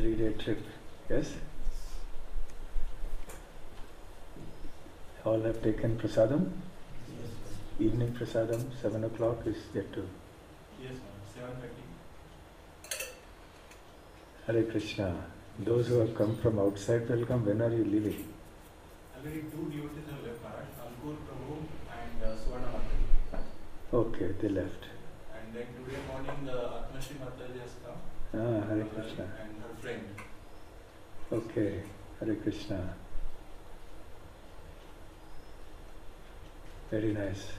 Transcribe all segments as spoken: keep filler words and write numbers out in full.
three-day trip. Yes? All have taken prasadam? Yes. Evening prasadam, seven o'clock is yet to. Yes, seven thirty. Hare Krishna. Those who have come from outside, welcome. When are you leaving? Already two devotees have left, Maharaj, Ankur Prabhu and uh, Suvarna Mataji. Okay, they left. And then today morning, uh, Atmashri Mataji has come. Ah, Hare uh, Krishna. And her friend. Okay, Hare Krishna. Very nice.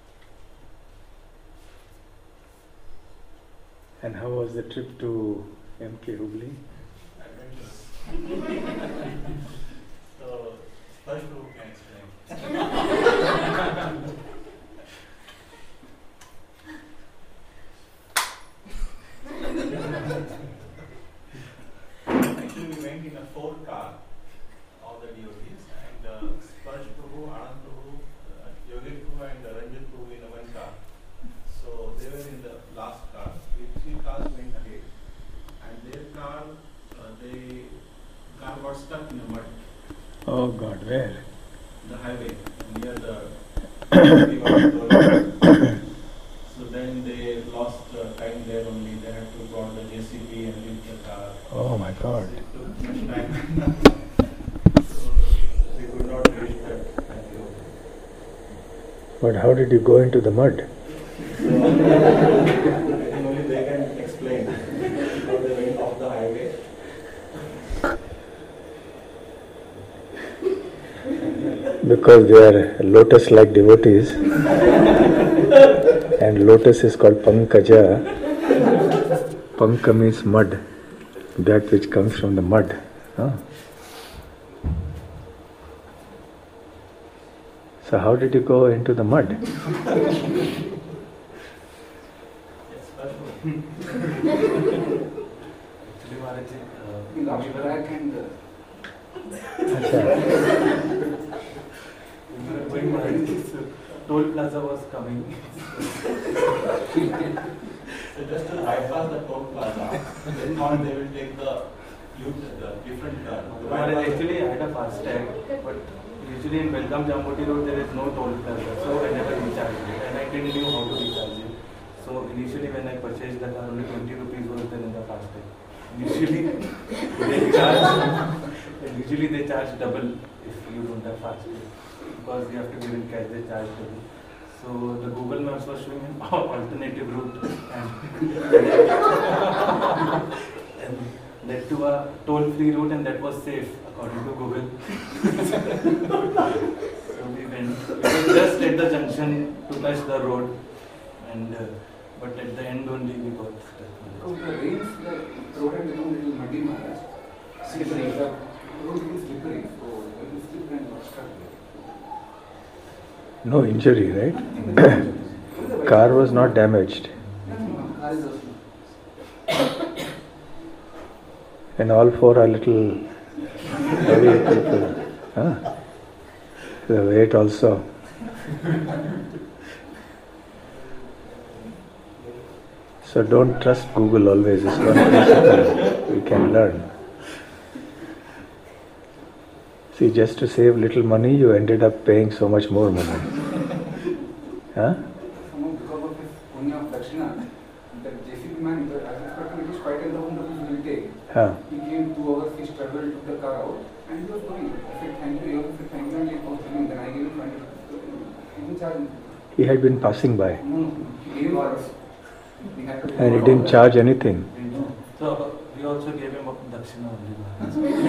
And how was the trip to M K Hubli? Adventurous. So, first Prabhu can explain. Actually, we went in a four car, all the devotees, and uh, Sparsh Prabhu, Anand Prabhu, uh, Yogesh Prabhu, and Ranjan Prabhu in one car. So they were in the last car. The three cars went ahead, and their car, uh, they car got stuck in the mud. Oh God, where? The highway near the. So then they lost uh, time there only. They had to call the J C B and leave the car. Oh my God. It took much time. So they could not reach that. But how did you go into the mud? So, I think only they can explain how they went off the highway. Because they are lotus-like devotees, and lotus is called pankaja. Panka means mud, that which comes from the mud. Huh? So how did you go into the mud? Yes, Actually, Maharaj, uh, we lost track and we were going Maharaj, so toll plaza was coming. So just to bypass the toll plaza, they thought they will take the U the different turn. The Maharaj, bypass- actually, I had a fast tag, but usually in Belgaum Jamboti Road there is no toll plaza, so I never recharged it, and I didn't know how to recharge it. So initially when I purchased the car, only twenty rupees was there in the fast tag. Usually they charge, usually they charge double if you don't have fast tag, because you have to give in cash, they charge double. So the Google Maps was showing an alternative route and, and led to a toll-free route, and that was safe according to Google. So we went. It was just at the junction to touch the road, and uh, but at the end only we got stuck. Because the rains, the road had become a little muddy, Maharaj. Slippery. The road is slippery, so when you slip and got stuck there. No injury, right? Car was not damaged. Car is also. And all four are little heavy people. Huh? The weight also. So don't trust Google always. It's one principle we can learn. See, just to save little money, you ended up paying so much more money. Huh? Somehow because of his punya of Dakshina, the J C B man, the Rajasthan, it is quite a long time will take. Huh. He came two hours, he struggled, took the car out, and he was going. I said, thank you, I said, thank you, and he was coming. Then I gave him twenty. He didn't charge me. He had been passing by No, no, he gave us. We had to and he didn't charge anything. So we also gave him a dakshina only.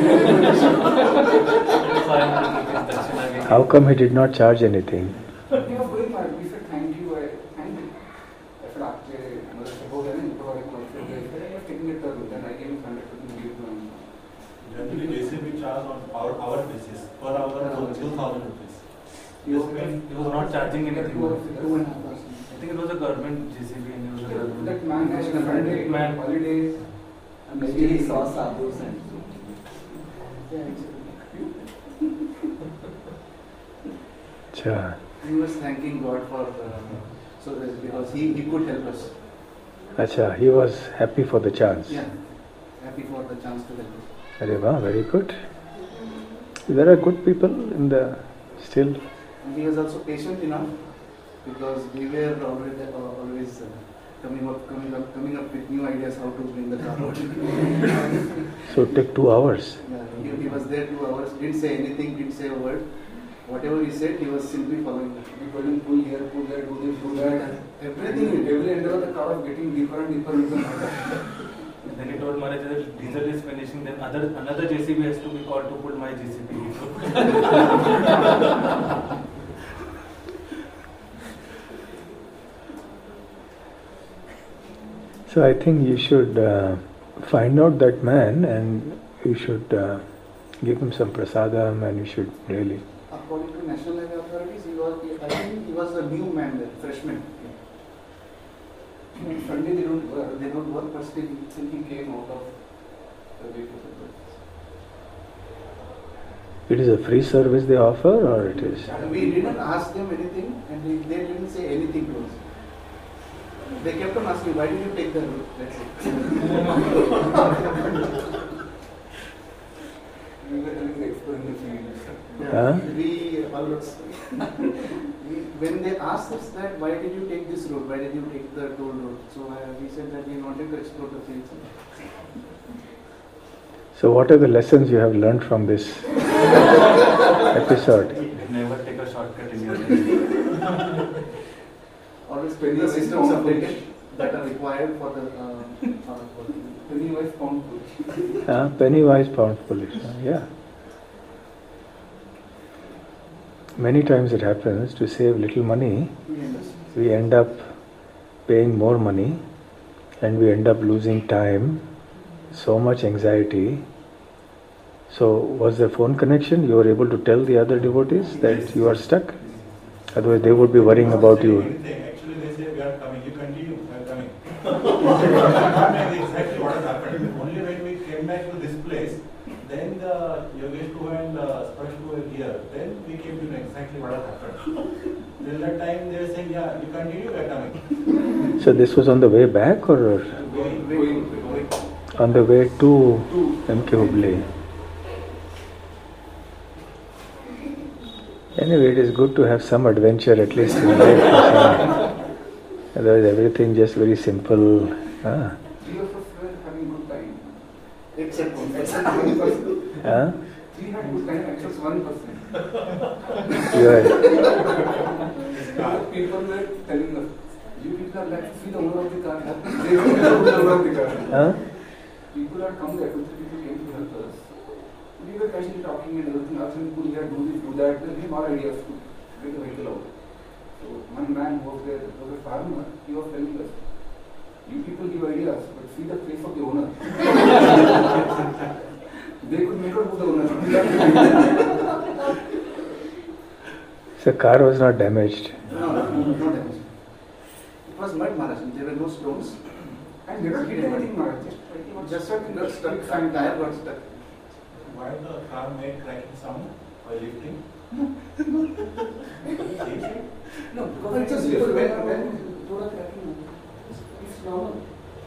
Dakshina we How come he did not charge anything? He was going for it. We said, thank you, I thank you. I said, after another suppose I didn't go, I said, I was taking it, then I gave him hundred percent give to him. Generally, J C B charge on hour, hour basis. Per hour, two thousand rupees. He was, he was not charging anything. Two and a half percent. I think it was a government J C B and it was a government. That man has a Sunday, Man. holidays, and Maybe he saw sadhus and Cha. he was thanking God for uh, so that because he, he could help us. Acha, he was happy for the chance. Yeah. happy for the chance to help us. Arey wow, very good. There are good people in the still. And he was also patient enough because we were already uh, always uh, coming up, coming up, coming up with new ideas how to bring the car out. So it took two hours. Yeah, he, he was there two hours, didn't say anything, didn't say a word. Whatever he said, he was simply following. We told him pull here, pull there, do this, do that. Everything. Every end of the car was getting deeper and deeper into the mud. Then he told Maharaj that diesel is finishing, then other, another J C B has to be called to pull my J C B. So I think you should uh, find out that man and you should uh, give him some prasadam and you should really. According to National Highway authorities, he was, I think he was a new man there, freshman. Sunday they don't work, they don't work, but still, still he came out of the way to the work. It is a free service they offer or it is? And we didn't ask them anything and they, they didn't say anything to us. They kept on asking, why did you take the route? That's it. We were having the expo in the field. Yeah, Huh? we always, we, when they asked us that, why did you take this road? Why did you take the toll road? So uh, we said that we wanted to explore the fields. So what are the lessons you have learned from this episode? Never take a shortcut in your life. Always bring the systems updated that are required for the uh, for the Pennywise pound foolish. Uh, penny-wise, pound foolish. Uh, yeah. Many times it happens to save little money, we end up paying more money and we end up losing time, so much anxiety. So was there phone connection? You were able to tell the other devotees that you are stuck? Otherwise they would be worrying about you. Actually they say we are coming, you continue, we are coming. That's exactly what has happened. Only when we came back to this place, then the Yogesh Kuha and uh, Sparsh Kuha were here. Then we came to know exactly what has happened. Till that time they were saying, yeah, you continue, we are coming. So this was on the way back or Going, going, going. on the way to M K Hubli? Anyway, it is good to have some adventure at least in life. Otherwise everything just very simple. Ah. Three of us were having good time. except one Except one person. Huh? Three had good time except one person. You are, People were telling us, you people are like, see the owner of the car. They don't know the owner of the car. huh? People had come there, people came to help us. We were casually talking and everything, asking people here, do this, do that. Then we had more ideas to get the vehicle out. So one man who was there, was a farmer, he was telling us, you people give ideas, but see the face of the owner. They could make out who the owner. So car was not damaged. No, no, no, no damage. It was mud, Maharaj. There were no stones. And they don't hit anything, Maharaj. Just, just something got stuck, Some tire got stuck. Why the car made cracking sound while lifting? No, because It's it's just just different. when, when Toda cracking, it's normal.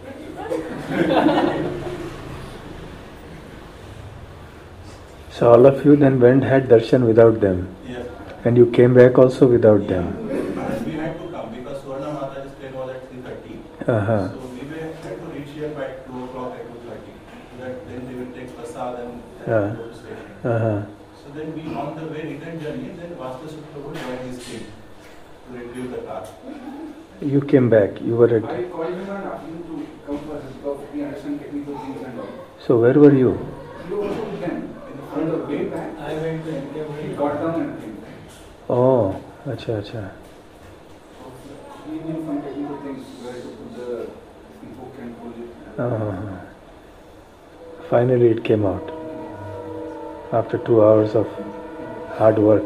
So all of you then went had darshan without them. Yes. And you came back also without them. And we had to come because Swarna Mataji's train was at three thirty. Uh-huh. So we were had to reach here by two o'clock at two thirty. So that then they will take prasad and Yeah. go to station. Uh-huh. So then we on the way return journey, then Vastu Shukla would join his team to retrieve the car. You came back. You were at. I called him and asked him to come for us because we understand technical things and all. So where were you? You were also with them. On the way back, I went to M K he got down and came back. Oh, acha acha. He knew some technical things where to put the hook and pull it. Uh-huh. Finally it came out. After two hours of hard work.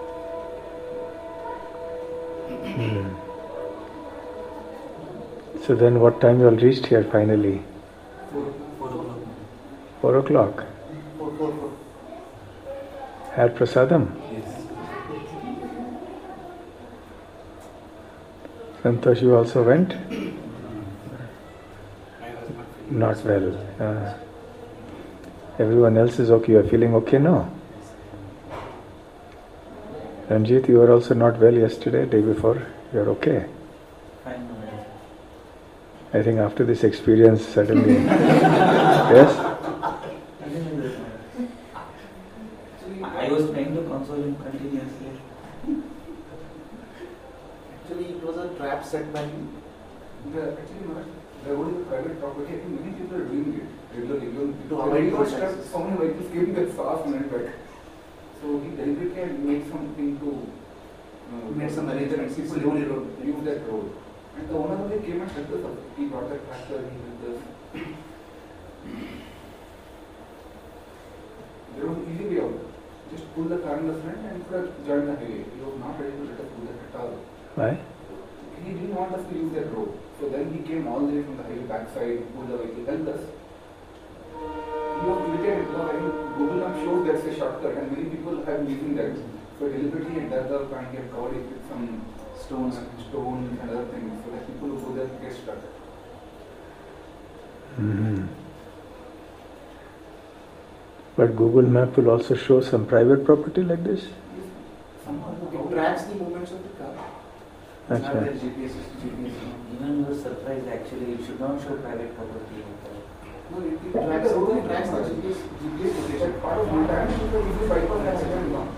Hmm. So then what time you all reached here finally? Four, Four o'clock. Four o'clock. four, four, four. Had prasadam? Yes. Santosh, you also went? I was not feeling Not well. Uh, Everyone else is okay. You are feeling okay now? Ranjit, you were also not well yesterday, day before. You are okay? Fine. I think after this experience, suddenly... Yes? I was trying to console him continuously. Actually, it was a trap set by him. The, actually, Maharaj, the only private property, I think many people are doing it regularly. Even To when avoid he was contacts. stuck, so many vehicles came that fast and went back. So he deliberately had made something to uh, Made some arrangements, people slowly use, road. use that road. And the owner only came and helped us out. He brought that tractor, he did this. There was an easy way out. Just pull the car in the front and could have joined the highway. He was not ready to let us do that at all. Why? He didn't want us to use that road. So then he came all the way from the highway backside, pulled the vehicle, helped us. He was irritated because I think Google Map shows there's a shortcut and many people have been using that. So deliberately he dug up and he had covered it with some stones and stones and other things so that people who go there get stuck. Mm-hmm. But Google Map will also show some private property like this? Somehow It tracks the movements of the car. Not Achha. that G P S is G P S. Even you were surprised actually, it should not show private property. No, it, it tracks, it tracks the G P S, G P S location. Part of Bhutan, you can easily bypass that and go.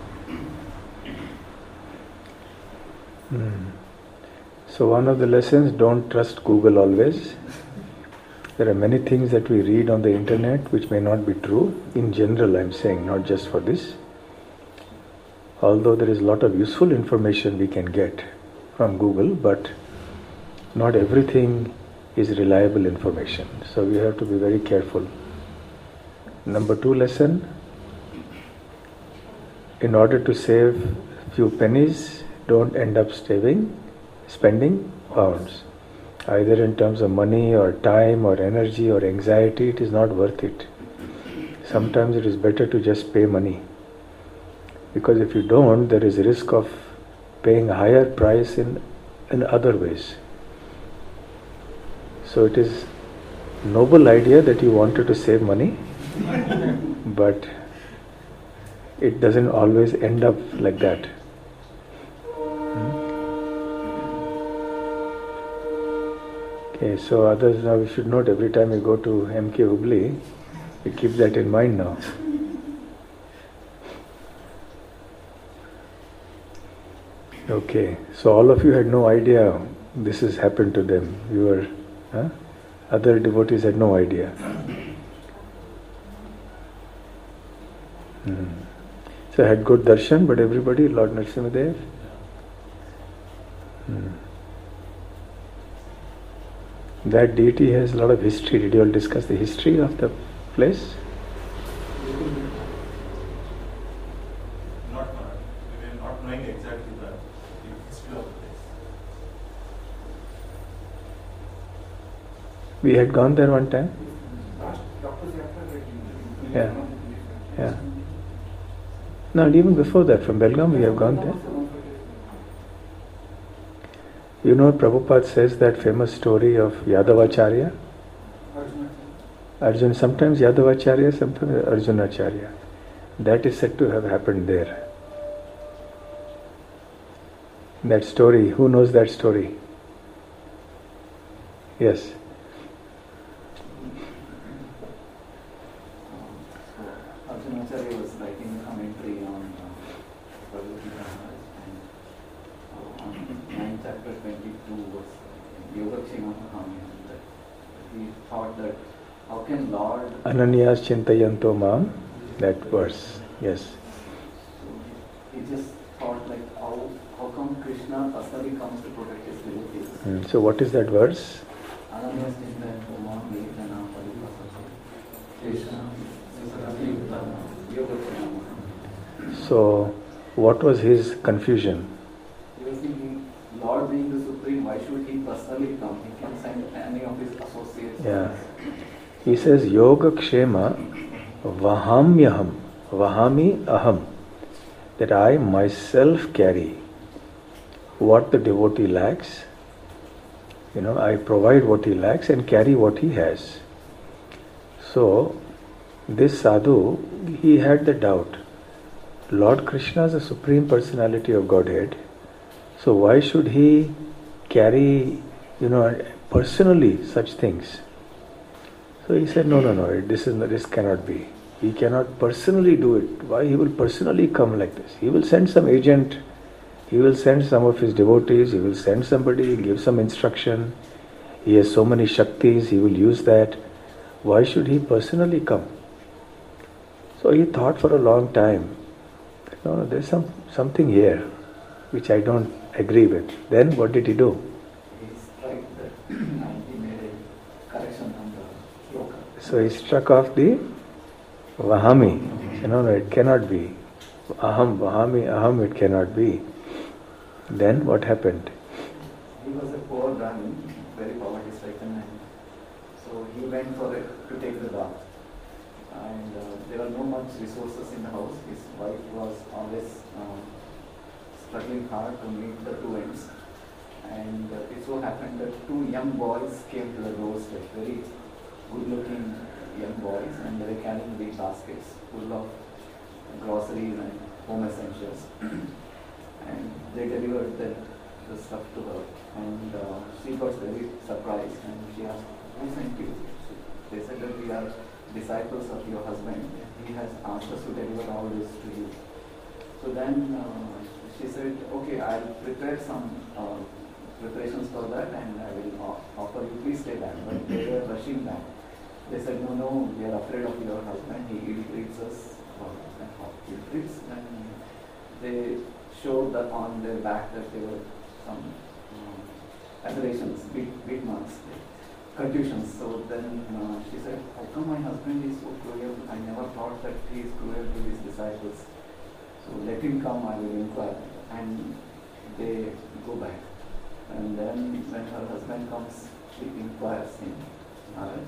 Hmm. So one of the lessons, don't trust Google always. There are many things that we read on the internet which may not be true. In general, I'm saying, not just for this. Although there is a lot of useful information we can get from Google, but not everything is reliable information. So we have to be very careful. Number two lesson, in order to save few pennies, don't end up saving, spending pounds. Either in terms of money or time or energy or anxiety, it is not worth it. Sometimes it is better to just pay money. Because if you don't, there is a risk of paying a higher price in, in other ways. So it is a noble idea that you wanted to save money, but it doesn't always end up like that. Okay, so others now we should note every time you go to M K Hubli, you keep that in mind now. Okay, so all of you had no idea this has happened to them. You were, huh? Other devotees had no idea. Hmm. So I had good darshan, but everybody, Lord Narasimhadev. Hmm. That deity has a lot of history. Did you all discuss the history of the place? Not Maharaj. We were not knowing exactly the the history of the place. We had gone there one time. Last doctor's after that. Yeah. Yeah. No, and even before that, from Belgaum we have gone there. You know, Prabhupada says that famous story of Yadavacharya. Arjuna, sometimes Yadavacharya, sometimes Arjunacharya. That is said to have happened there. That story, who knows that story? Yes. Arjunacharya was writing a commentary on uh, Bhagavad Gita, and uh, on ninth chapter twenty-two was Yogakshema Mahamya, that he thought that how can Lord, Ananyas Chintayanto Mam, that verse, yes. so he just thought like how how come Krishna personally comes to protect his devotees? Mm, so what is that verse? Ananyas Chintayanto Mam Vedana Paripasase Krishna Yogakshema Mahamya. So what was his confusion? He was thinking, Lord being the Supreme, why should he personally come? He can send any of his associates. Yeah. He says, Yoga Kshema Vahamyaham, Vahami Aham, that I myself carry what the devotee lacks. You know, I provide what he lacks and carry what he has. So, this sadhu, he had the doubt. Lord Krishna is the Supreme Personality of Godhead. So why should he carry, you know, personally such things? So he said, no, no, no, this is this cannot be. He cannot personally do it. Why he will personally come like this? He will send some agent, he will send some of his devotees, he will send somebody, give some instruction. He has so many Shaktis, he will use that. Why should he personally come? So he thought for a long time, no, no, there's some something here which I don't agree with. Then what did he do? He struck the and he made a correction on the shloka. So he struck off the Vahami. You know, no, it cannot be. Aham, Vahami, Aham, it cannot be. Then what happened? He was a poor Brahmin, very poverty stricken, and so he went for it to take the bath. And uh, there were no much resources in the house. His wife was always uh, struggling hard to meet the two ends. And uh, it so happened that two young boys came to the doorstep, very good-looking young boys, and they were carrying big baskets full of groceries and home essentials. And they delivered the, the stuff to her. And uh, she got very surprised, and she asked, "Who sent you?" They said that we are disciples of your husband. He has asked us to deliver all this to you. So then uh, she said, "Okay, I'll prepare some uh, preparations for that, and I will uh, offer you. Please stay back." But they were rushing back. They said, "No, no, we are afraid of your husband. He ill-treats us." Uh, ill-treats. And they showed that on their back that there were some uh, aberrations, big, big marks, contusions. So then uh, she said, "How come my husband is so cruel? I never thought that he is cruel to his disciples. So let him come, I will inquire." And they go back. And then when her husband comes, she inquires him, Maharaj,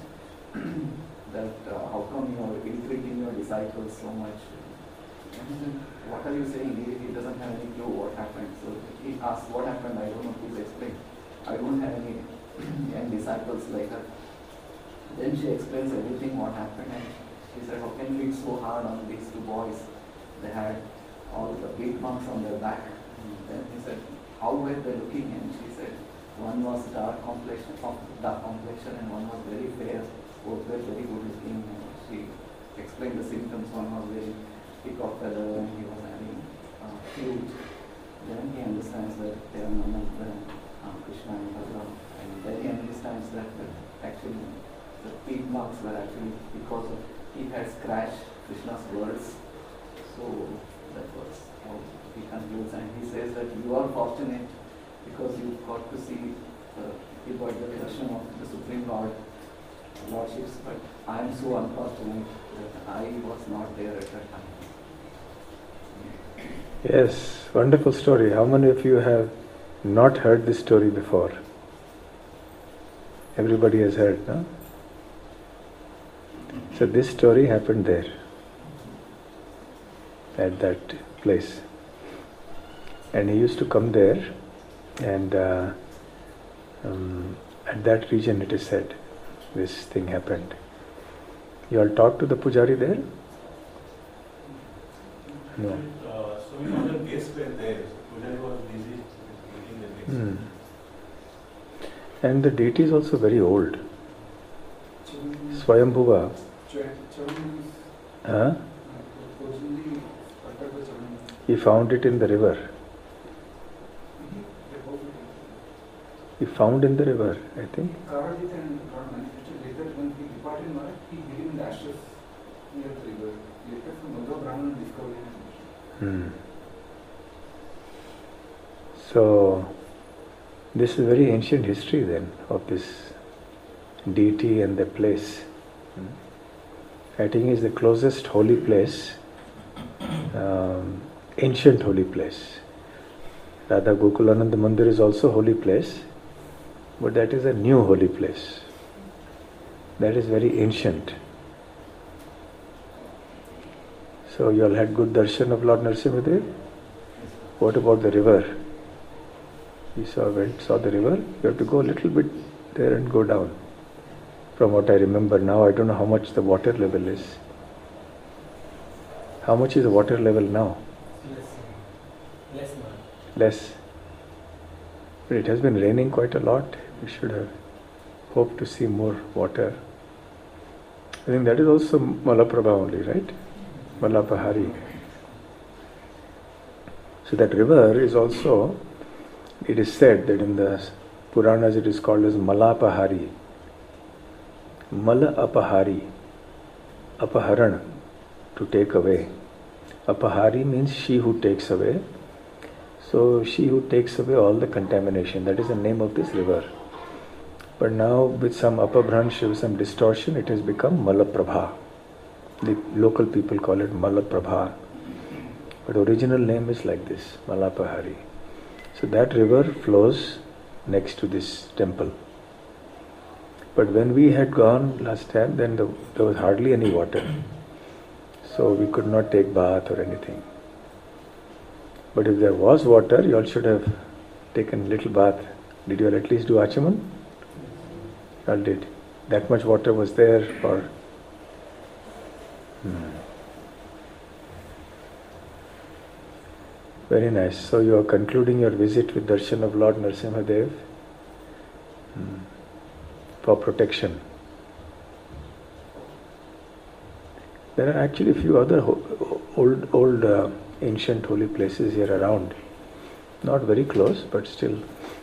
that uh, how come you are ill-treating your disciples so much? And he said, "What are you saying?" He, he doesn't have any clue what happened. So he asked, "What happened? I don't know, please explain. I don't have any young disciples like her." Then she explains everything what happened, and she said, "How can you be so hard on these two boys? They had all the big marks on their back." And then he said, "How were they looking?" And she said, "One was dark complexion, dark complexion, and one was very fair. Both were very good looking." And she explained the symptoms. One was very peacock feather, and he was having uh, huge. Then he understands that they are none of the uh, Krishna and Balaram, and then he understands that, that actually the peak marks were actually because of he had scratched Krishna's words. So that was how he concludes, and he says that you are fortunate because you got to see the you got the darshan of the Supreme Lord Lordships, but I am so unfortunate that I was not there at that time. Yes, wonderful story. How many of you have not heard this story before? Everybody has heard, no? So this story happened there, at that place. And he used to come there, and uh, um, at that region it is said, this thing happened. You all talked to the Pujari there? No. Uh, so many other guests were there. Pujari was busy meeting the guests. Hmm. And the deity is also very old. Swayambhuva. Huh? He found it in the river. He found in the river, I think. Hmm. So, this is very ancient history then of this deity and the place. Hmm. I think is the closest holy place, um, ancient holy place. Radha Gokulananda Mandir is also holy place, but that is a new holy place. That is very ancient. So you all had good darshan of Lord Narasimhadev? What about the river? You saw went saw the river? You have to go a little bit there and go down. From what I remember now, I don't know how much the water level is. How much is the water level now? Less. Less now. Less. But it has been raining quite a lot. We should have hoped to see more water. I think that is also Malaprabha only, right? Malapahari. So that river is also, it is said that in the Puranas it is called as Malapahari. Mala apahari. Apaharan, to take away. Apahari means she who takes away. So she who takes away all the contamination. That is the name of this river. But now with some apabhransh, with some distortion, it has become Malaprabha. The local people call it Malaprabha. But original name is like this, Malapahari. So that river flows next to this temple. But when we had gone last time, then the, there was hardly any water. So we could not take bath or anything. But if there was water, you all should have taken little bath. Did you all at least do Achaman? You all did. That much water was there for... Hmm. Very nice. So you are concluding your visit with darshan of Lord Narasimhadev hmm. for protection. There are actually a few other ho- old, old uh, ancient holy places here around. Not very close, but still.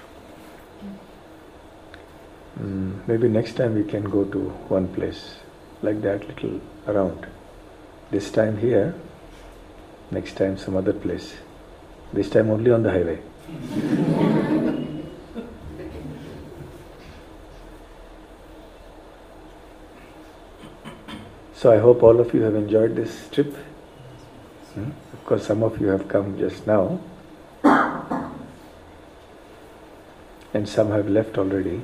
Mm, maybe next time we can go to one place like that, little around. This time here, next time some other place. This time only on the highway. So I hope all of you have enjoyed this trip. Hmm? Of course, some of you have come just now. And some have left already.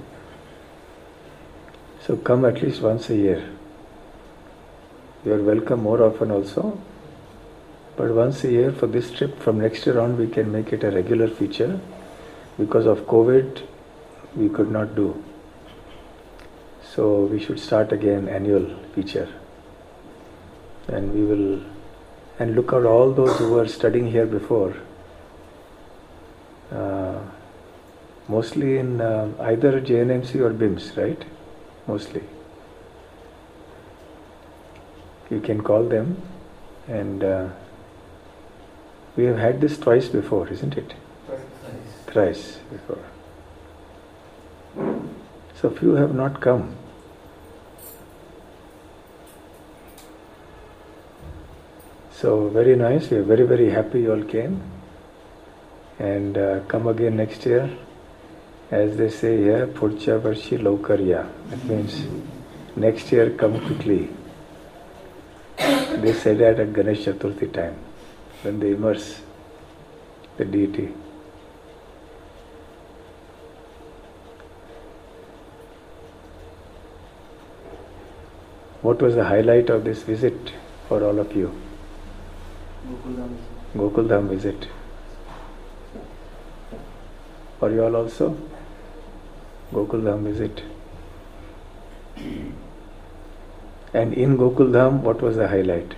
So come at least once a year. You are welcome more often also. But once a year for this trip, from next year on we can make it a regular feature. Because of COVID, we could not do. So we should start again annual feature. And we will, and look at all those who were studying here before. Uh, mostly in uh, either J N M C or B I M S, right? Mostly. You can call them, and uh, we have had this twice before, isn't it? Thrice. Thrice before. So few have not come. So very nice, we are very very happy you all came, and uh, come again next year. As they say here, Purcha Varshi Laukarya. That means next year come quickly. They say that at Ganesh Chaturthi time, when they immerse the deity. What was the highlight of this visit for all of you? Gokuldham. Gokuldham visit. For you all also? Gokuldham visit. And in Gokuldham, what was the highlight?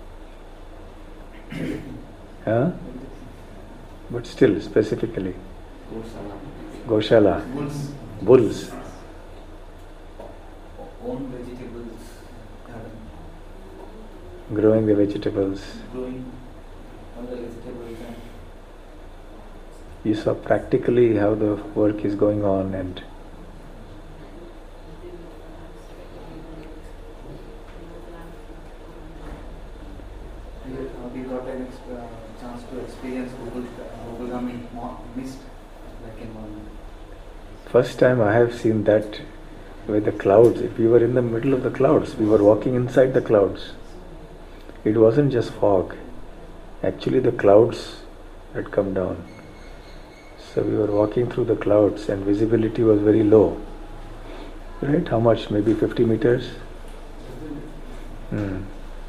Huh? But still, specifically. Goshala. Bulls. Bulls. Own vegetables. Garden. Growing the vegetables. Growing all the vegetables. And You saw practically how the work is going on, and we, uh, we got an exp- uh, chance to experience Gokul, Gokuldham in mo- mist, like in morning. first time I have seen that with the clouds. If we were in the middle of the clouds, we were walking inside the clouds. It wasn't just fog. Actually the clouds had come down. So we were walking through the clouds and visibility was very low. Right? How much? Maybe fifty meters? Hmm.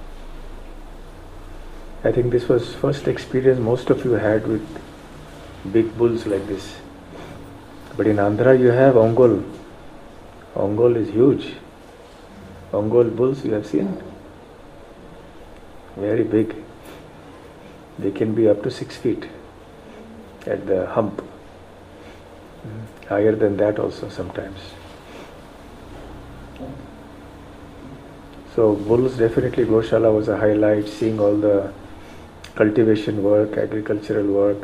I think this was first experience most of you had with big bulls like this. But in Andhra you have Ongol. Ongol is huge. Ongol bulls you have seen? Very big. They can be up to six feet at the hump. Mm. Higher than that also sometimes. So bulls, definitely Goshala was a highlight, seeing all the cultivation work, agricultural work.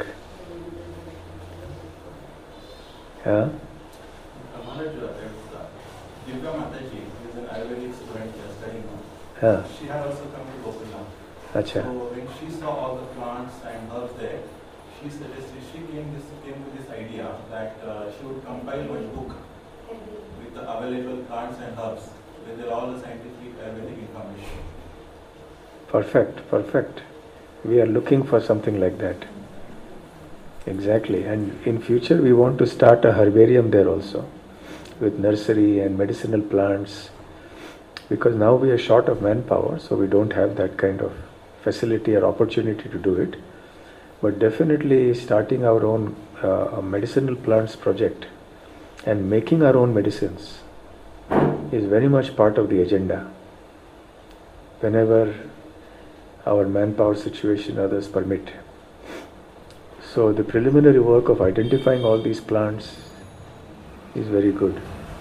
Yeah? Maharaj, Divya Mataji is an Ayurvedic student here studying now. Yeah. She had also come to Gokulam. Acha. So when she saw all the plants and herbs there, she suggested, she came, this, came to this idea that uh, she would compile one book with the available plants and herbs, with all the scientific Ayurvedic information. Perfect, perfect. We are looking for something like that. Exactly. And in future we want to start a herbarium there also, with nursery and medicinal plants, because now we are short of manpower, so we don't have that kind of facility or opportunity to do it. But definitely starting our own uh, medicinal plants project and making our own medicines is very much part of the agenda. Whenever our manpower situation others permit. So the preliminary work of identifying all these plants is very good.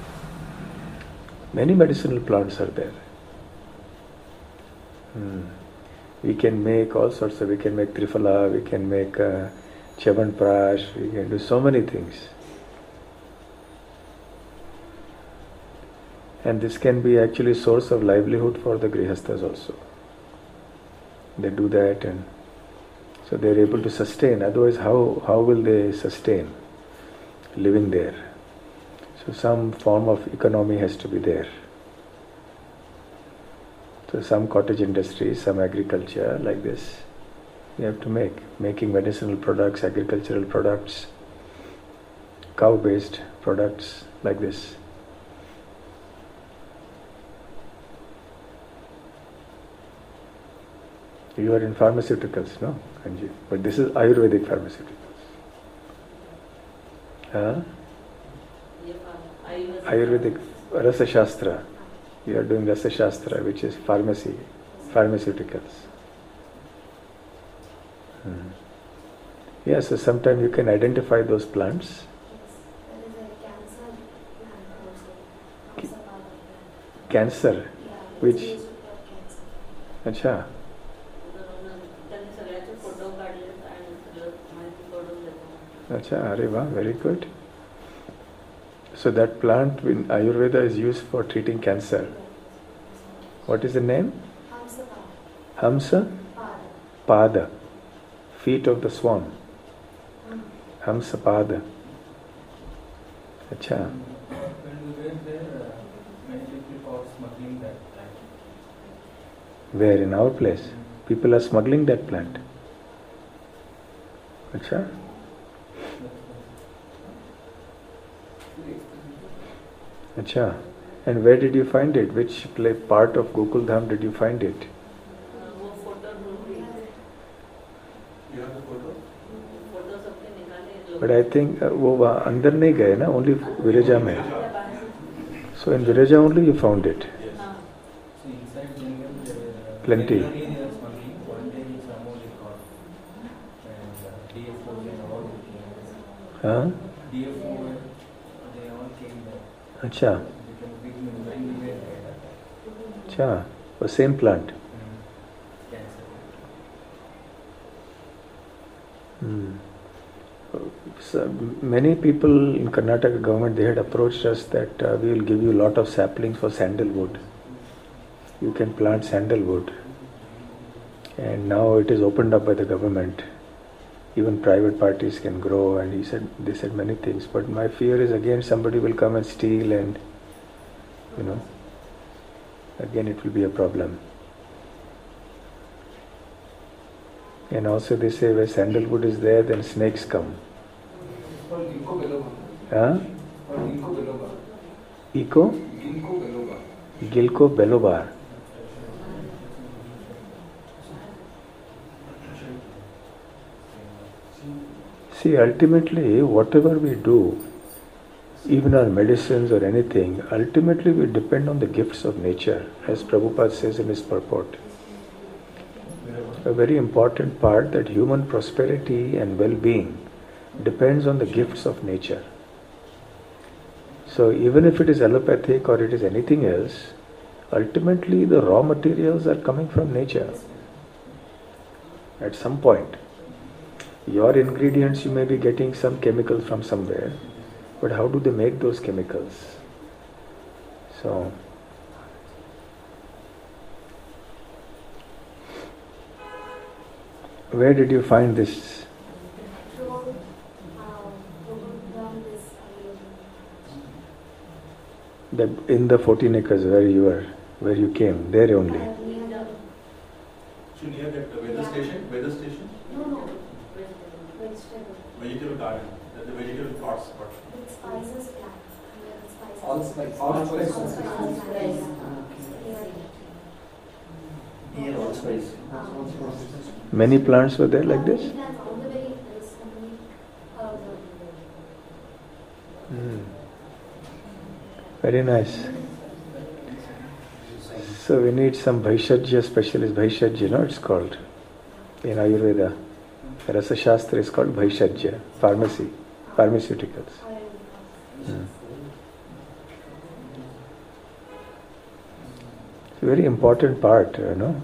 Many medicinal plants are there. Hmm. We can make all sorts of, we can make Triphala, we can make uh, Chavanprash, we can do so many things. And this can be actually source of livelihood for the Grihasthas also. They do that, and so they are able to sustain. Otherwise, how, how will they sustain living there? So some form of economy has to be there. So some cottage industry, some agriculture like this, you have to make. Making medicinal products, agricultural products, cow-based products like this. You are in pharmaceuticals, no, Anji? But this is Ayurvedic pharmaceuticals. Huh? Ayurvedic Rasa Shastra. You are doing Rasa Shastra, which is pharmacy, pharmaceuticals. Hmm. Yeah, so sometimes you can identify those plants. Cancer? Which? Acha. Acha, Are Wah, very good. So that plant in Ayurveda is used for treating cancer. What is the name? Hamsa Pada. Feet of the swan. Hamsa Pada. Acha. When we went there, uh, many people are smuggling that plant. Where? In our place? People are smuggling that plant. Acha. Acha. And where did you find it? Which play, part of Gokul Dham did you find it? You have the photo? But I think uh, वो वहाँ अंदर नहीं गए ना, only Viraja में. So in Viraja only you found it. So inside jungle there were Plenty. regularly they are smuggling. One day in Samo they caught. And uh, D F O and all came. Huh? D F O they all came there. Acha. Became a big news when we were there that time. Acha. The same plant. Cancer. Hmm. So many people in Karnataka government, they had approached us that uh, we will give you a lot of saplings for sandalwood. You can plant sandalwood. And now it is opened up by the government. Even private parties can grow, and he said, they said many things. But my fear is again somebody will come and steal, and you know, again it will be a problem. And also they say where sandalwood is there, then snakes come. It's called ginkgo biloba. Huh? It's called ginkgo biloba. Eco? Ginkgo biloba. Gilco belobar. See, ultimately, whatever we do, even our medicines or anything, ultimately we depend on the gifts of nature, as Prabhupada says in his purport. a very important part that human prosperity and well-being depends on the gifts of nature. So even if it is allopathic or it is anything else, ultimately the raw materials are coming from nature. At some point, your ingredients you may be getting some chemicals from somewhere, but how do they make those chemicals? So, where did you find this? The, in the fourteen acres where you were, where you came, there only. So near that weather station, weather station? No, no, vegetable. Vegetable garden, the, the vegetable plots. What? With spices plant. Yeah, the spices. All spices. All spices. spices. All spices. Here also is. Many plants were there like this? Mm. Very nice. So we need some Bhaishajya specialist, Bhaishajya, no, it's called. In Ayurveda, Rasa Shastra is called Bhaishajya, pharmacy, pharmaceuticals. Mm. It's a very important part, you know.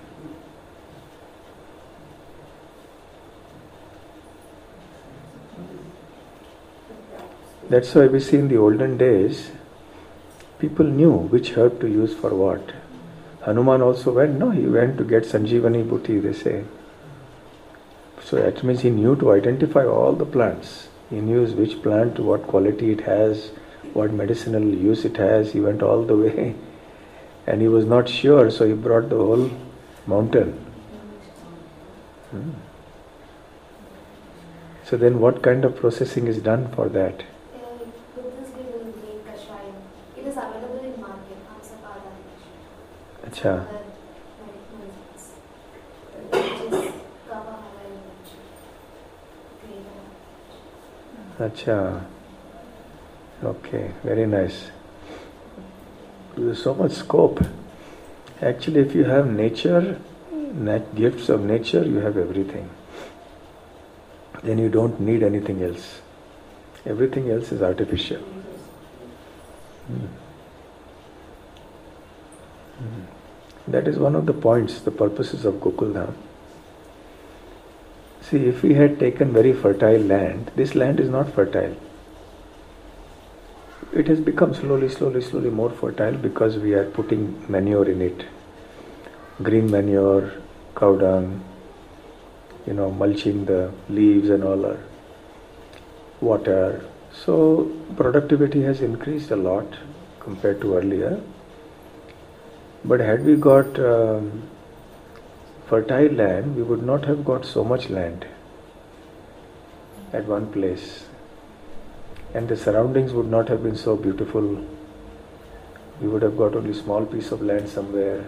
That's why we see in the olden days, people knew which herb to use for what. Hanuman also went, no, he went to get Sanjeevani Bhuti, they say. So that means he knew to identify all the plants. He knew which plant, what quality it has, what medicinal use it has. He went all the way. And he was not sure, so he brought the whole mountain. Hmm. So then what kind of processing is done for that? Acha. Acha. Okay, very nice. There's so much scope. Actually, if you have nature, nat- gifts of nature, you have everything. Then you don't need anything else. Everything else is artificial. Hmm. Hmm. That is one of the points, the purposes of Gokul Dham. See, if we had taken very fertile land, this land is not fertile. It has become slowly, slowly, slowly more fertile because we are putting manure in it. Green manure, cow dung, you know, mulching the leaves and all our water. So productivity has increased a lot compared to earlier. But had we got um, fertile land, we would not have got so much land at one place. And the surroundings would not have been so beautiful. We would have got only small piece of land somewhere.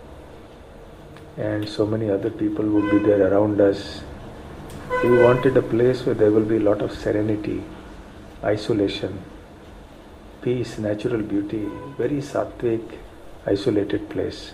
And so many other people would be there around us. We wanted a place where there will be a lot of serenity, isolation, peace, natural beauty, very sattvic, isolated place.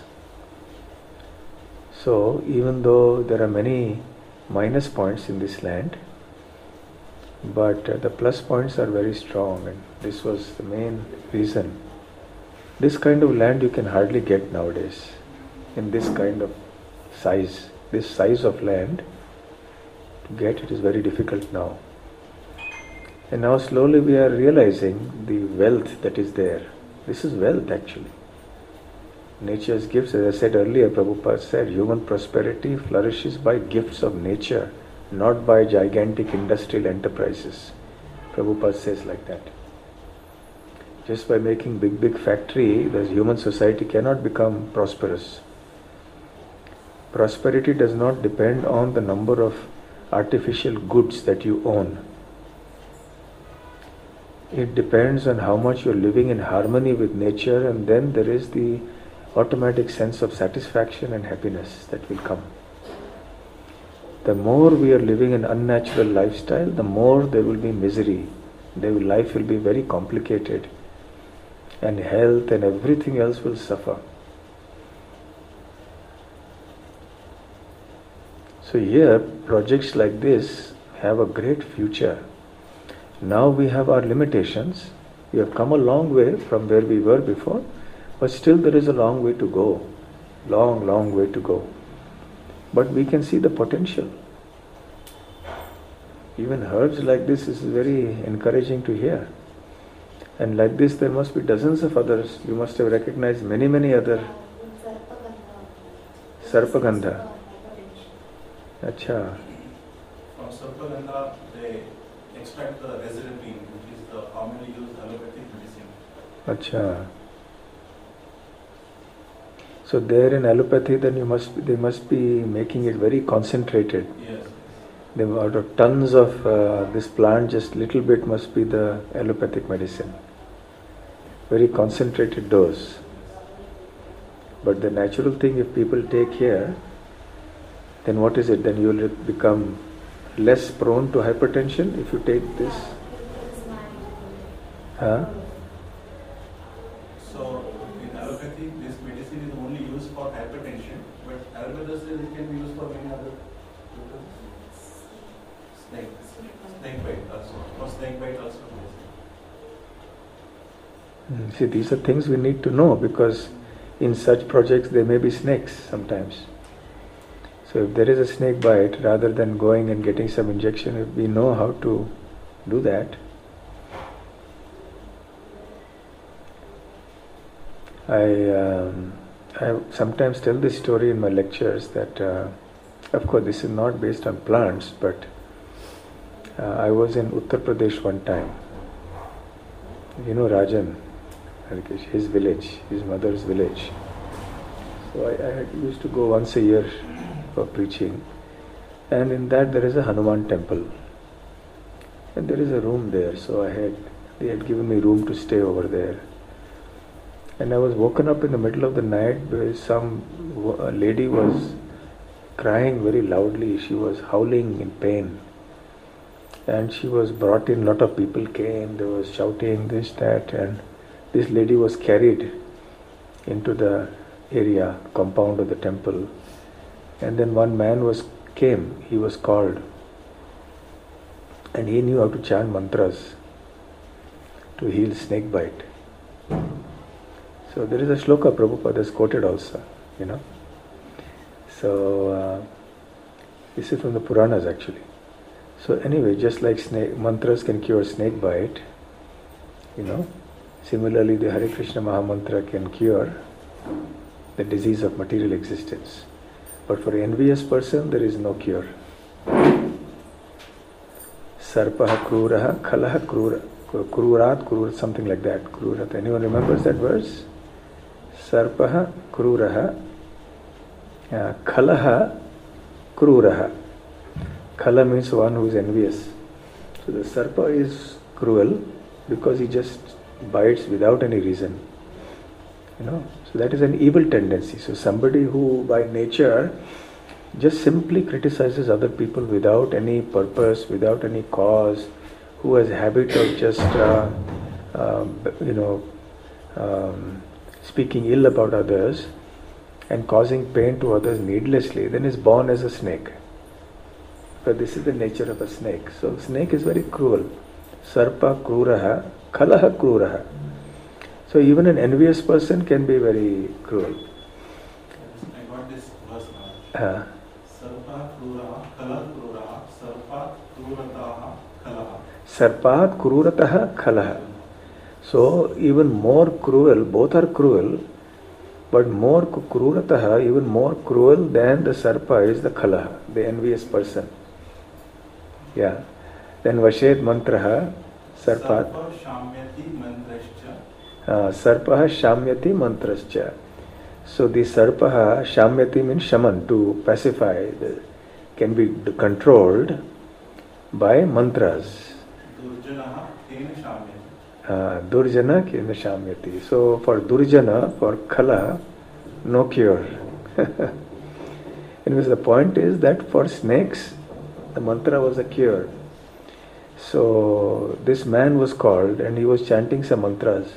So even though there are many minus points in this land, but uh, the plus points are very strong, and this was the main reason. This kind of land you can hardly get nowadays, in this kind of size. This size of land, to get it is very difficult now. And now slowly we are realizing the wealth that is there. This is wealth actually. Nature's gifts, as I said earlier, Prabhupada said, human prosperity flourishes by gifts of nature, not by gigantic industrial enterprises. Prabhupada says like that. Just by making big, big factory, the human society cannot become prosperous. Prosperity does not depend on the number of artificial goods that you own. It depends on how much you are living in harmony with nature, and then there is the automatic sense of satisfaction and happiness that will come. The more we are living an unnatural lifestyle, the more there will be misery. Their life will be very complicated, and health and everything else will suffer. So here, projects like this have a great future. Now we have our limitations. We have come a long way from where we were before, but still there is a long way to go. Long, long way to go. But we can see the potential. Even herbs like this is very encouraging to hear. And like this there must be dozens of others. You must have recognized many, many other. Sarpagandha. Acha. From Sarpagandha, they extract the residipine, which is the commonly used allopathic medicine. Acha. So there in allopathy, then you must they must be making it very concentrated. Yes. They out of tons of uh, this plant, just little bit must be the allopathic medicine. Very concentrated dose. But the natural thing, if people take here, then what is it? Then you will become less prone to hypertension if you take this. Huh? So in allopathy, this medicine is only used for hypertension, but Ayurveda says it can be used for many other snake, snake bite also. For snake bite also. Mm, See, these are things we need to know, because in such projects there may be snakes sometimes. So if there is a snake bite, rather than going and getting some injection, if we know how to do that. I um, I sometimes tell this story in my lectures that, uh, of course, this is not based on plants, but uh, I was in Uttar Pradesh one time. You know Rajan, his village, his mother's village. So I, I had used to go once a year for preaching, and in that there is a Hanuman temple, and there is a room there. So I had they had given me room to stay over there. And I was woken up in the middle of the night where some a lady was crying very loudly. She was howling in pain. And she was brought in, lot of people came, they was shouting this, that, and this lady was carried into the area, compound of the temple. And then one man was came, he was called. And he knew how to chant mantras to heal snake bite. So there is a shloka Prabhupada has quoted also, you know. So uh, this is from the Puranas actually. So anyway, just like snake mantras can cure snake bite, you know, similarly the Hare Krishna Mahamantra can cure the disease of material existence. But for an envious person, there is no cure. Sarpaha kruraha, khalaha krura, krurat, krurat, something like that. Krurat. Anyone remembers that verse? Sarpaha kruraha, uh, khalaha kruraha. Khala means one who is envious. So the sarpa is cruel because he just bites without any reason. You know, so that is an evil tendency. So somebody who by nature just simply criticizes other people without any purpose, without any cause, who has a habit of just, uh, um, you know, um, speaking ill about others and causing pain to others needlessly, then is born as a snake. But this is the nature of a snake. So snake is very cruel. Sarpa kruraha, khalaha kruraha. So even an envious person can be very cruel. I got this verse now. Uh, Sarpa kruraha, khala kruraha, sarpa krurataha, khalaha. Sarpat krurataha khalaha. So even more cruel, both are cruel, but more krurataha, even more cruel than the sarpa is the khalaha, the envious person. Yeah. Then Vashet mantraha, sarpat. Sarpa shamyati mantrascha. Uh, sarpaha shamyati mantrascha. So the sarpaha, shamyati means shaman, to pacify, the, can be controlled by mantras. Durjanaha tena shamyati. Uh, Durjana kena shamyati. So for Durjana, for Khala, no cure. Anyways, the point is that for snakes, the mantra was a cure. So this man was called and he was chanting some mantras.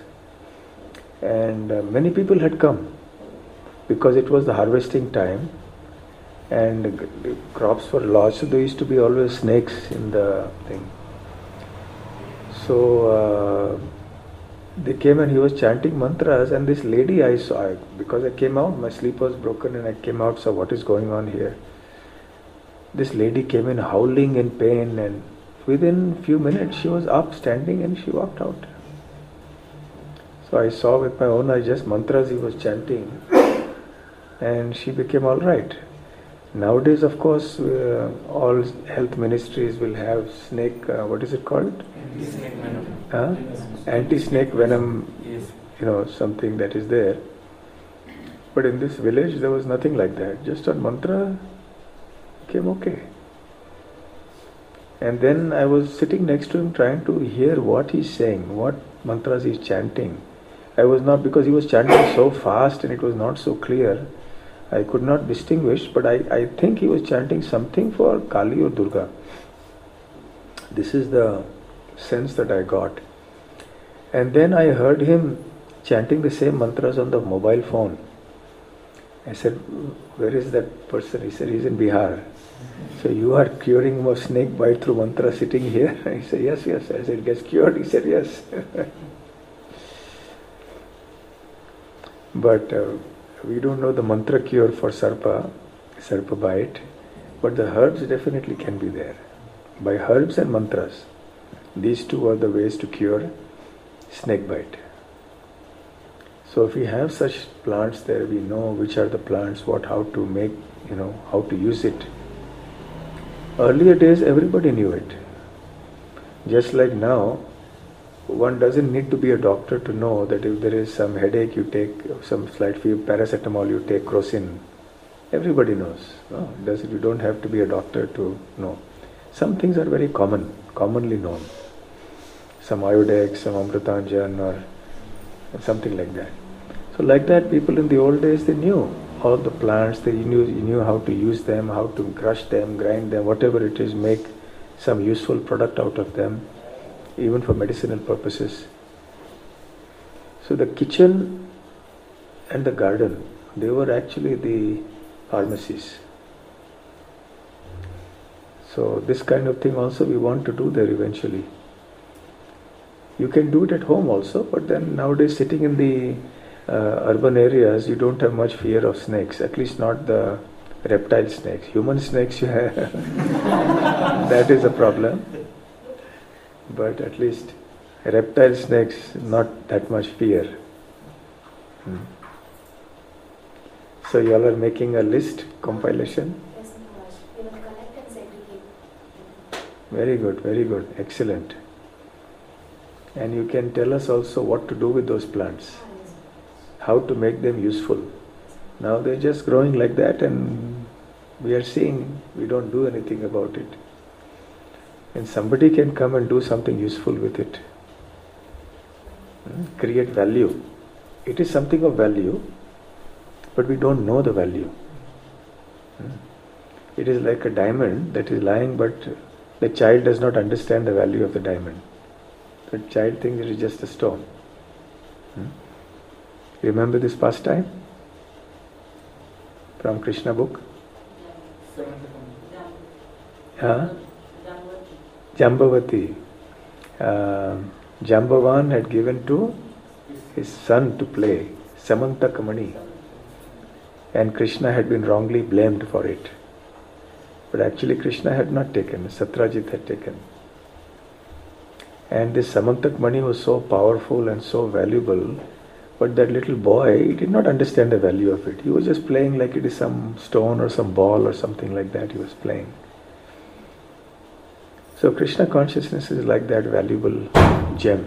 And uh, many people had come because it was the harvesting time. and the the crops were lost, so there used to be always snakes in the thing. So uh, they came and he was chanting mantras, and this lady I saw, because I came out, my sleep was broken and I came out, so what is going on here? This lady came in howling in pain, and within few minutes she was up, standing, and she walked out. So I saw with my own eyes just mantras he was chanting, and she became all right. Nowadays, of course, uh, all health ministries will have snake, uh, what is it called? Anti-snake venom. Huh? Anti-snake venom, Yes. you know, something that is there. But in this village, there was nothing like that. Just on mantra, came okay. And then I was sitting next to him trying to hear what he's saying, what mantras he's chanting. I was not, because he was chanting so fast and it was not so clear, I could not distinguish, but I, I think he was chanting something for Kali or Durga. This is the sense that I got. And then I heard him chanting the same mantras on the mobile phone. I said, where is that person? He said, he's in Bihar. So you are curing him of snake bite through mantra sitting here? He said, yes, yes. I said, it gets cured? He said, yes. But uh, we don't know the mantra cure for sarpa, sarpa bite, but the herbs definitely can be there. By herbs and mantras, these two are the ways to cure snake bite. So if we have such plants there, we know which are the plants, what, how to make, you know, how to use it. Earlier days, everybody knew it. Just like now, one doesn't need to be a doctor to know that if there is some headache, you take some slight fever, paracetamol, you take crocin. Everybody knows. No, it doesn't, you don't have to be a doctor to know. Some things are very common, commonly known. Some Iodex, some Amrutanjan, or something like that. So like that, people in the old days, they knew all the plants, they knew, knew how to use them, how to crush them, grind them, whatever it is, make some useful product out of them, even for medicinal purposes. So the kitchen and the garden, they were actually the pharmacies. So this kind of thing also we want to do there eventually. You can do it at home also, but then nowadays sitting in the uh, urban areas, you don't have much fear of snakes, at least not the reptile snakes. Human snakes, you have that is a problem. But at least reptile snakes, not that much fear. Hmm. So you all are making a list, compilation? Yes, Maharaj. We will collect and segregate. Very good, very good, excellent. And you can tell us also what to do with those plants, Ah, yes. how to make them useful. Now they're just growing like that and we are seeing, we don't do anything about it. And somebody can come and do something useful with it. Hmm? Create value. It is something of value, but we don't know the value. Hmm? It is like a diamond that is lying, but the child does not understand the value of the diamond. The child thinks it is just a stone. Hmm? Remember this pastime from Krishna book? Huh? Jambavati. Uh, Jambavan had given to his son to play, Samantakamani. And Krishna had been wrongly blamed for it. But actually Krishna had not taken, Satrajit had taken. And this Samantakamani was so powerful and so valuable, but that little boy, he did not understand the value of it. He was just playing like it is some stone or some ball or something like that he was playing. So Krishna consciousness is like that valuable gem.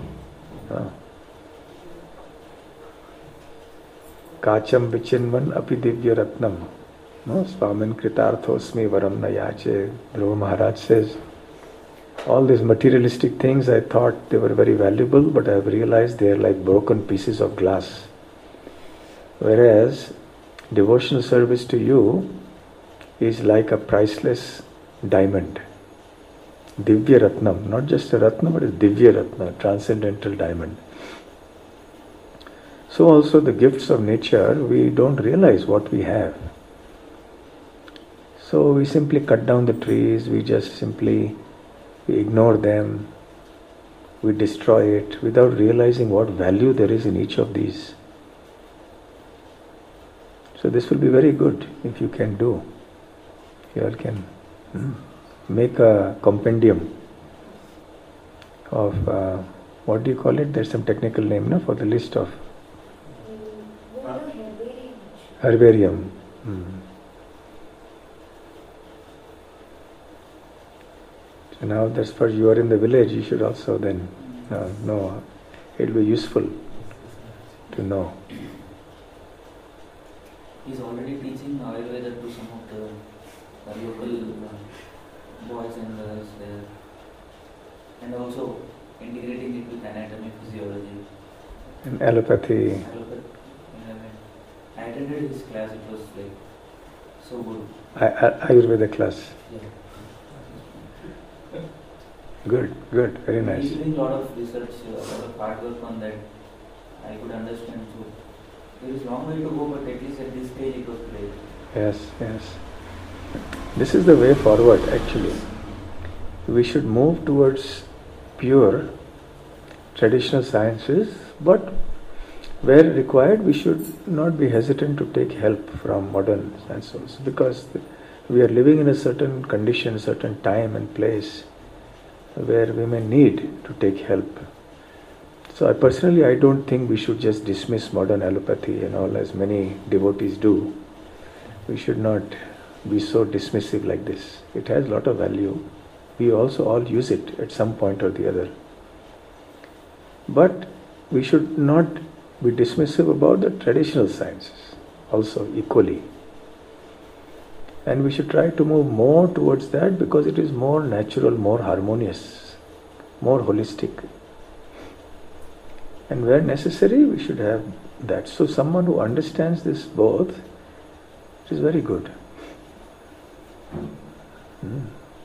Kacham vichinvan api divya ratnam. No? Swamin kritarthosmi varam nayache. Dhruva Maharaj says, all these materialistic things I thought they were very valuable, but I have realized they are like broken pieces of glass. Whereas devotional service to you is like a priceless diamond. Divya Ratnam, not just a Ratna, but a Divya Ratna, transcendental diamond. So also the gifts of nature, we don't realize what we have. So we simply cut down the trees, we just simply we ignore them, we destroy it without realizing what value there is in each of these. So this will be very good if you can do. You all can hmm, make a compendium of, uh, what do you call it? There's some technical name no, for the list of herbarium. Hmm. So now that's for you are in the village, you should also then uh, know. It will be useful to know. He's already teaching Ayurveda to some of the, the local uh, boys and girls there, and also integrating it with anatomy, physiology, and allopathy. allopathy. I attended his class; it was like so good. I, I, Ayurveda class. Yeah. Good, good, very nice. He's doing a lot of research, a lot of hard work on that. I could understand. So there is long way to go, but at least at this stage it was great. Yes, yes. This is the way forward actually. We should move towards pure traditional sciences, but where required we should not be hesitant to take help from modern sciences, because we are living in a certain condition, certain time and place where we may need to take help. So I personally I don't think we should just dismiss modern allopathy and all as many devotees do. We should not be so dismissive like this. It has a lot of value. We also all use it at some point or the other. But we should not be dismissive about the traditional sciences also equally. And we should try to move more towards that because it is more natural, more harmonious, more holistic. And where necessary, we should have that. So someone who understands this both, it is very good. Hmm.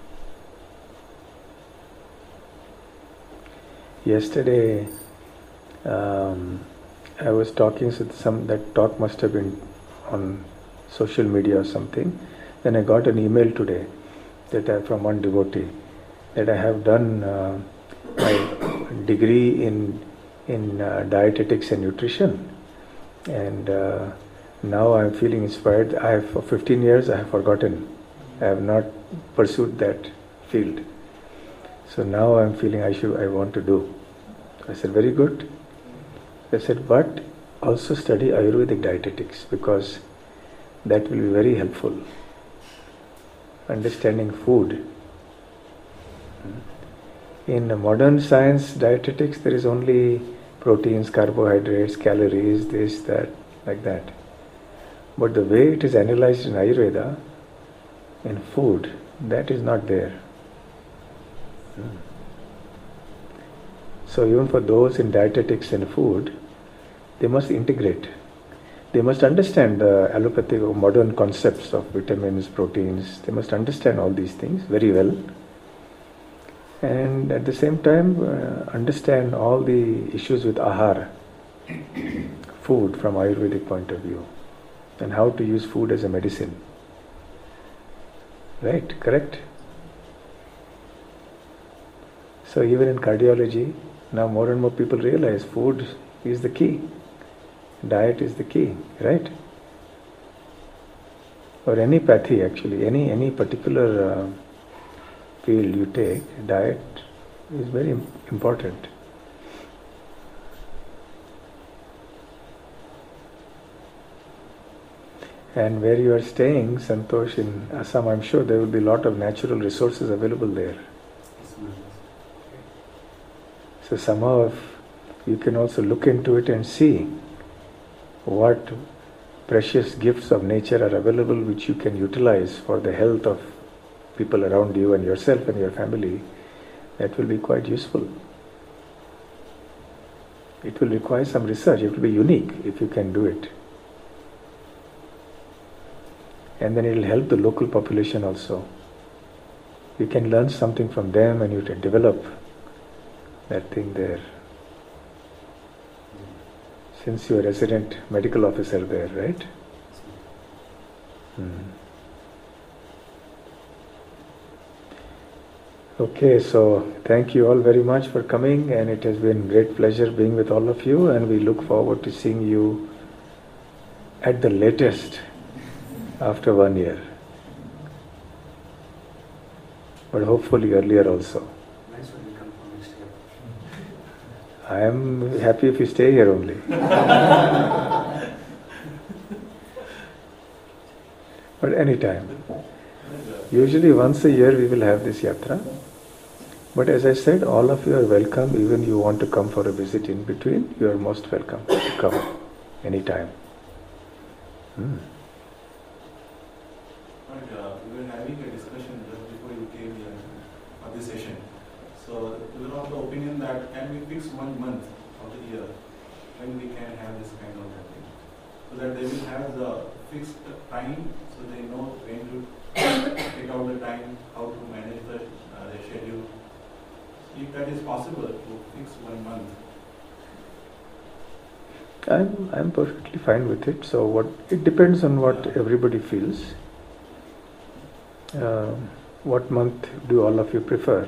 Yesterday, um, I was talking with some, that talk must have been on social media or something. Then I got an email today that I, from one devotee that I have done uh, my degree in in uh, dietetics and nutrition, and uh, now I am feeling inspired. I have for fifteen years I have forgotten. I have not pursued that field. So now I am feeling I should I want to do. I said very good. I said but also study Ayurvedic dietetics because that will be very helpful. Understanding food. In modern science dietetics there is only proteins, carbohydrates, calories, this, that, like that. But the way it is analyzed in Ayurveda, in food, that is not there. Hmm. So even for those in dietetics and food, they must integrate. They must understand the allopathic or modern concepts of vitamins, proteins. They must understand all these things very well. And at the same time, uh, understand all the issues with ahar, food from Ayurvedic point of view, and how to use food as a medicine. Right? Correct? So even in cardiology, now more and more people realize food is the key. Diet is the key, right? Or any pathy actually, any any particular uh, field you take, diet is very important. And where you are staying, Santosh, in Assam, I'm sure there will be a lot of natural resources available there. So somehow you can also look into it and see what precious gifts of nature are available which you can utilize for the health of people around you and yourself and your family. That will be quite useful. It will require some research. It will be unique if you can do it. And then it will help the local population also. You can learn something from them and you can develop that thing there. Since you are a resident medical officer there, right? Hmm. Okay, so thank you all very much for coming, and it has been great pleasure being with all of you, and we look forward to seeing you at the latest after one year. But hopefully earlier also. I am happy if you stay here only. But anytime. Usually once a year we will have this yatra. But as I said, all of you are welcome. Even you want to come for a visit in between, you are most welcome to come anytime. Hmm. But uh, we were having a discussion just before you came here for this session. So we were of the opinion that can we fix one month of the year when we can have this kind of thing, so that they will have the fixed time, so they know when to take out the time, how to manage the, uh, the schedule. If that is possible to fix one month. I'm I'm perfectly fine with it. So what it depends on what everybody feels. Uh, what month do all of you prefer?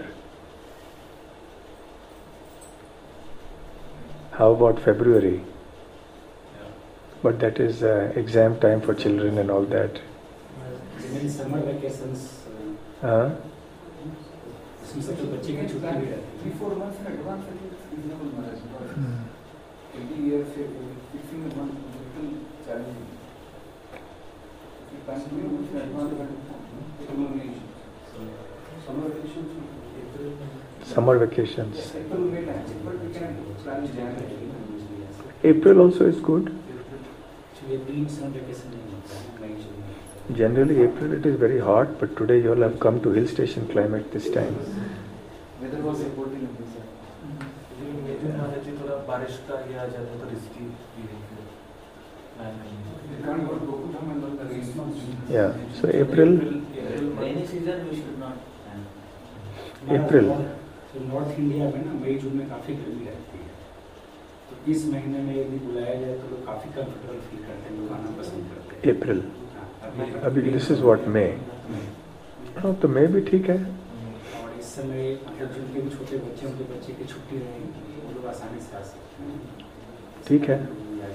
How about February? Yeah. But that is uh, exam time for children and all that. Generally summer vacations. Uh, इसमें सबसे बच्चे की छुट्टी भी रहती है. Three four months in advance, I think it's reasonable, Maharaj. Because every year, say, fixing a month is a little challenging. If you plan to do it in advance, there will be issues. So, summer vacations, April. Summer vacations. Yes, April may time, but we can plan in January. April also is good. Actually, April summer vacation नहीं होता है, मई जून में. Generally April it is very hot, but today you all have come to hill station climate this time. Weather was supporting in this. मई जून में जी थोड़ा बारिश का ये आ जाता है तो रिस्की भी है. We can't go to Gokudham and all the rain months. Yeah, so April, Rainy season we should not plan. April. तो नॉर्थ इंडिया में ना मई जून में काफी गर्मी रहती है. तो इस महीने में यदि बुलाया जाए तो लोग काफी कंफर्टेबल फील करते हैं, लोग आना पसंद करते हैं. April. अभी this is what May. हाँ तो May भी ठीक है. और इस समय मतलब जिनके भी छोटे बच्चे उनके बच्चे की छुट्टी रहेगी, वो लोग आसानी से आ सकते हैं. ठीक है.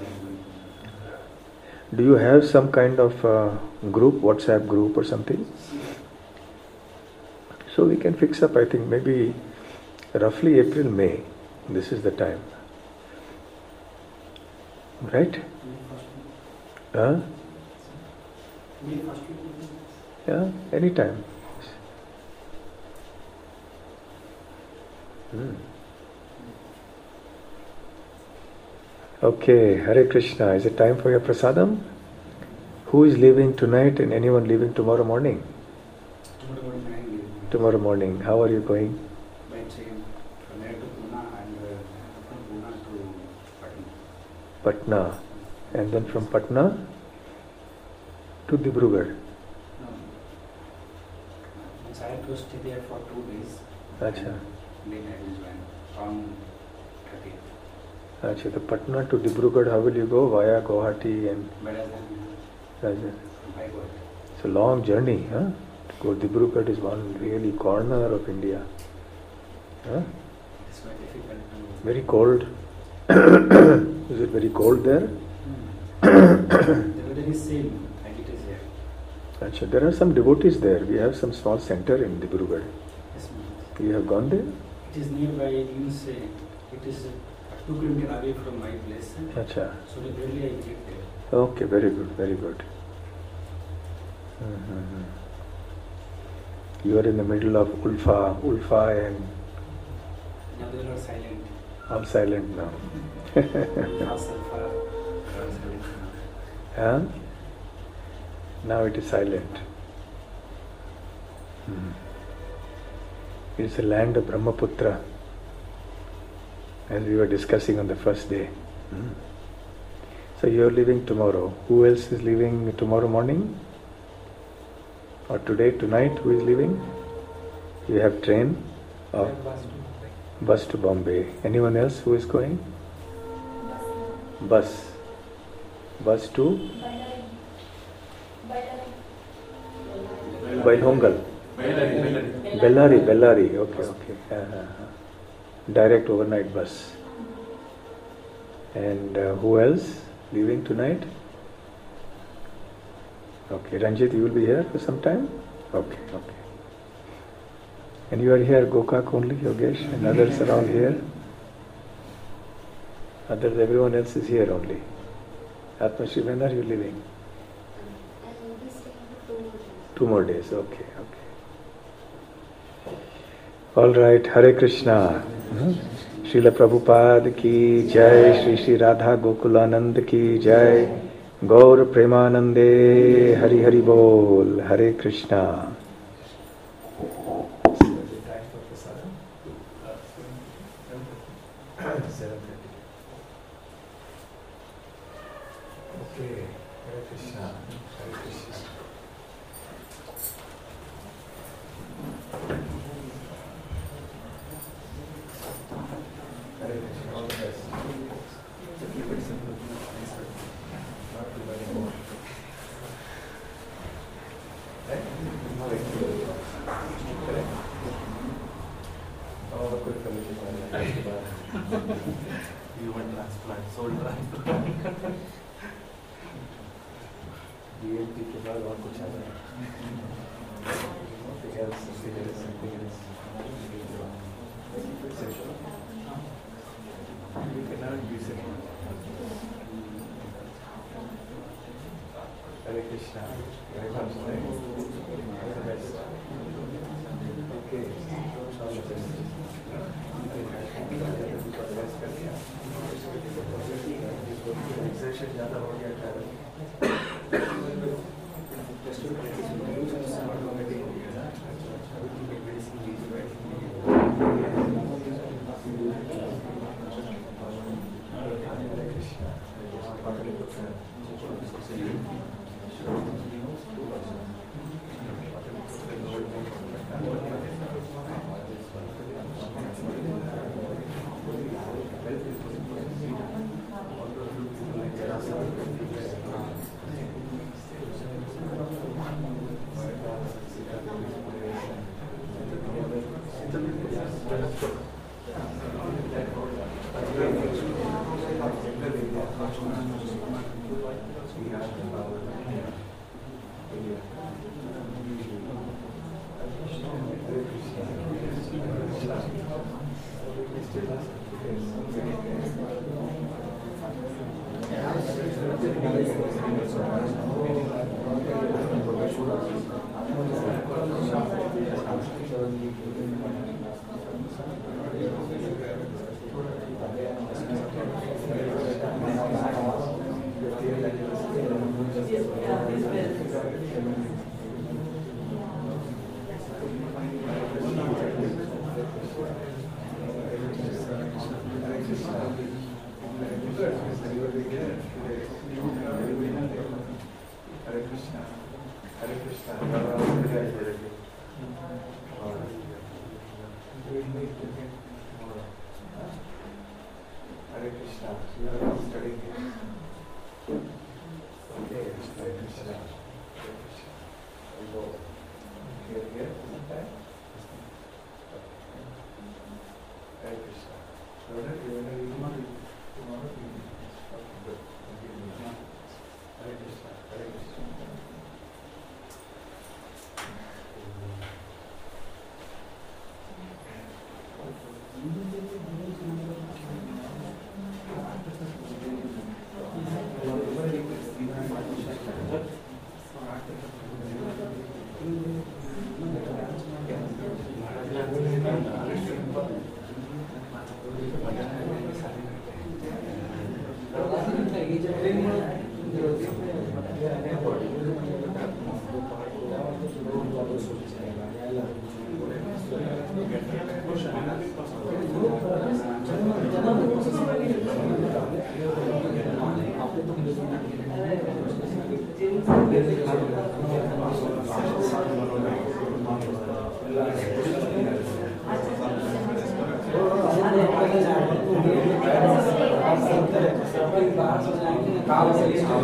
Do you have some kind of uh, group, WhatsApp group or something? So we can fix up, I think, maybe roughly April, May. This is the time. Right? Huh? Yeah, anytime. Hmm. Okay, Hare Krishna. Is it time for your prasadam? Who is leaving tonight and anyone leaving tomorrow morning? Tomorrow morning I am leaving. Tomorrow morning. How are you going? By train from here to Pune and uh, from Pune to Patna. Patna. And then from Patna to Dibrugarh. No. Once I have to stay there for two days. Acha. Then I will join on thirtieth. Acha, the Patna to Dibrugarh, how will you go? Via Guwahati and Better Raja. by road. It's a long journey, huh? To go Dibrugarh is one really corner of India. Huh? It's quite difficult to. Very cold. Is it very cold there? The weather is same like it is here. Acha, there are some devotees there. We have some small center in Dibrugarh. Yes, ma'am. You have gone there? It is nearby. You can say it is two kilometers away from my place. Acha. So regularly I visit there. Okay, very good, very good. Mm-hmm. You are in the middle of Ulfa, Ulfa and Now they are silent. all silent now. Now sulfur. They are silent now. Huh? Now it is silent. Hmm. It is the land of Brahmaputra, as we were discussing on the first day. Hmm. So you are leaving tomorrow. Who else is leaving tomorrow morning? Or today, tonight, who is leaving? You have train or bus to Bombay. Anyone else who is going? Bus. Bus to Bailhongal. Bellary, Bellary. Bellary, Bellary, okay, okay. Uh, direct overnight bus. And uh, who else leaving tonight? Okay, Ranjit, you will be here for some time? Okay, okay. And you are here, Gokak only, Yogesh, and others are all here? Others, everyone else is here only. Atmashri, when are you leaving? I will be staying for two more days. Two more days, okay, okay. All right, Hare Krishna. Hmm? Srila Prabhupada ki jai, Shri Shri Radha Gokulanand ki jai, Gaur Premanande, Hari Hari Bol, Hare Krishna. Okay, Hare Krishna, Hare Krishna. Hare Krishna, all the best. So keep it simple, not too many more. Right? Correct? Oh, quick fellowship. Human transplant, soul transplant. D L P के बाद और कुछ आ जाए. Something else, something else, something else. You cannot use it. Hare Krishna. Hare Krishna. All the best. Okay. All the best. Exertion ज़्यादा हो गया travel.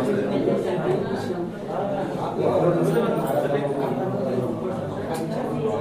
Thank you.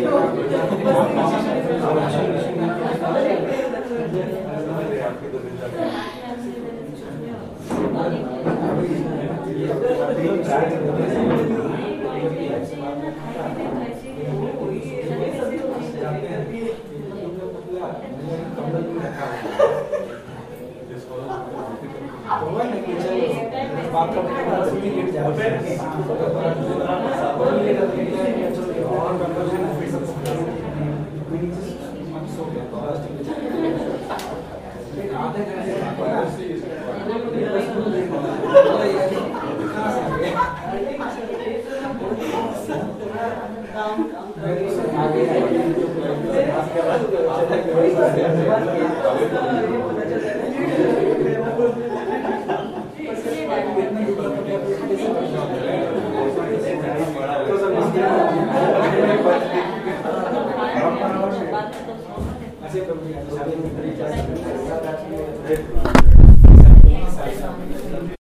आधे घंटे